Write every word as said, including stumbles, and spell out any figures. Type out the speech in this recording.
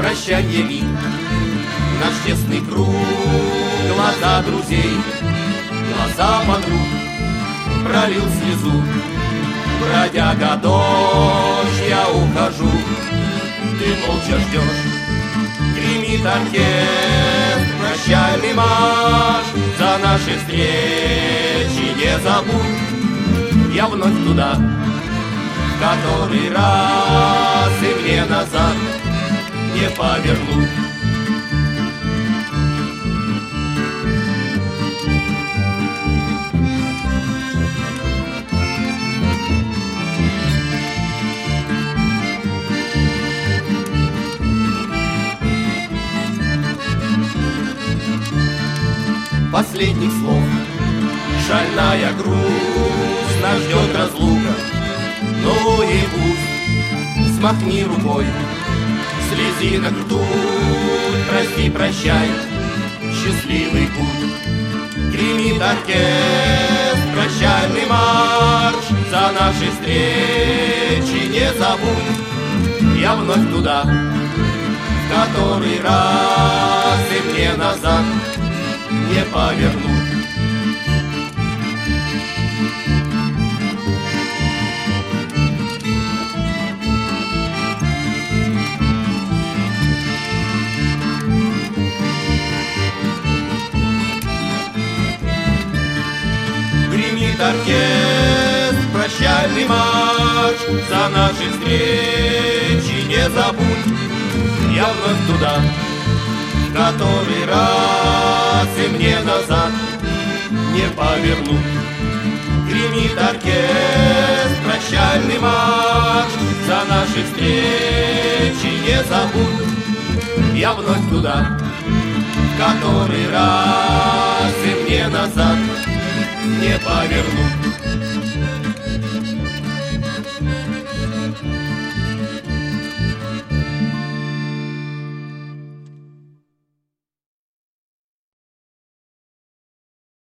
прощанье миг, наш тесный круг, глаза друзей, глаза подруг, пролил слезу. Бродяга, дождь, я ухожу, ты молча ждешь. Гремит оркестр, прощальный марш, за наши встречи не забудь. Я вновь туда, в который раз и мне назад не повернуть. Последних слов, шальная грусть, нас ждет разлука. Ну и пусть, смахни рукой слезинок ртуть, прости, прощай, счастливый путь. Гремит оркестр, прощальный марш, за наши встречи не забудь. Я вновь туда, в который раз и мне назад не повернуть. Гремит оркестр, прощальный марш, за наши встречи не забудь. Я вновь туда, в который раз и мне назад не повернуть. Гремит оркестр, прощальный марш, за наши встречи не забудь. Я вновь туда, в который раз и мне назад не повернуть.